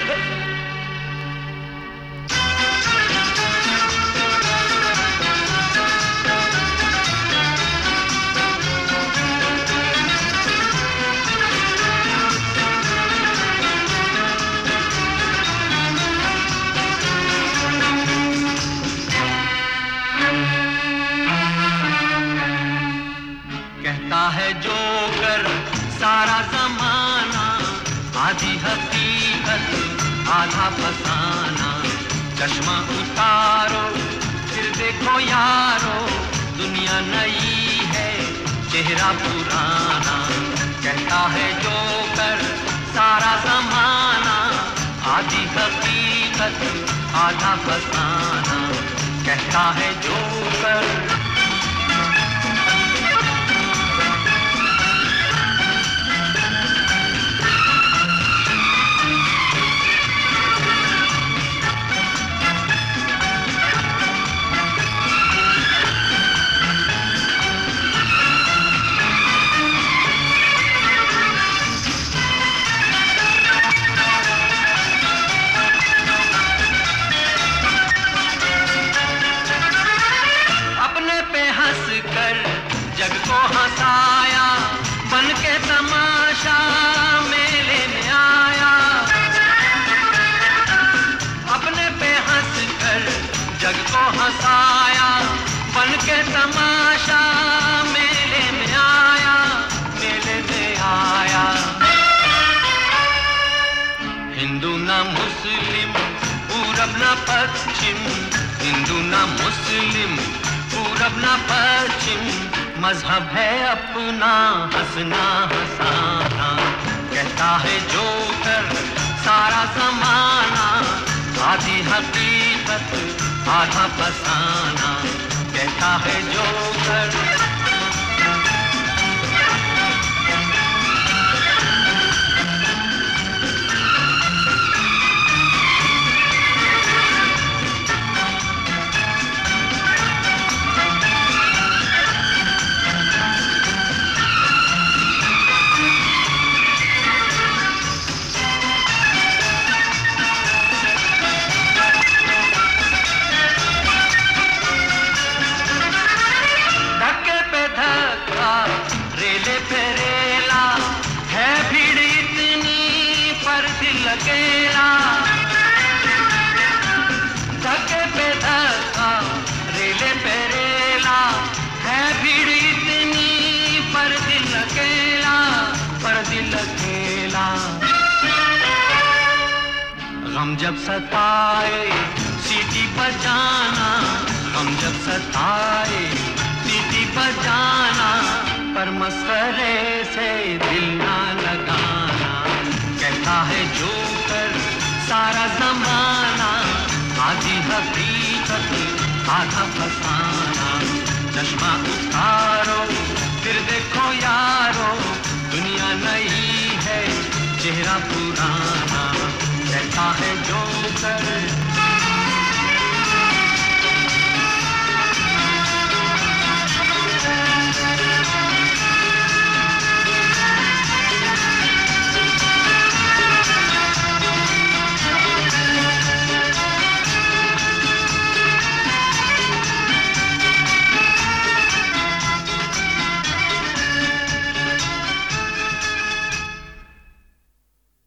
कहता है जोकर सारा जमाना, आधी हकीकत आधा फसाना। चश्मा उतारो फिर देखो यारो, दुनिया नई है चेहरा पुराना। कहता है जोकर सारा जमाना, आधी हकीकत आधा फसाना। कहता है जोकर। जग को हंसाया बन के तमाशा मेले में आया। अपने पे हंस कर जग को हंसाया बन के तमाशा मेले में आया, मेले में आया। हिंदू ना मुस्लिम पूरब ना पश्चिम, हिंदू ना मुस्लिम पूरब ना पश्चिम। मजहब है अपना हंसना हंसाना। कहता है जोकर सारा जमाना, आधी हकीकत आधा फसाना। कहता है जोकर। रेले पे रेला है भीड़ इतनी पर दिल अकेला। धक्के पे धक्का रेले पे रेला है भीड़ इतनी पर दिल अकेला, पर दिल अकेला। गम जब सताए सीटी बजाना, गम जब सताए सीटी बजाना। पर मस्करे से दिल ना लगाना। कहता है जोकर सारा जमाना, आधी हकीकत आधा फसाना। चश्मा उतारो फिर देखो यारो, दुनिया नई है चेहरा पुराना। कहता है जोकर।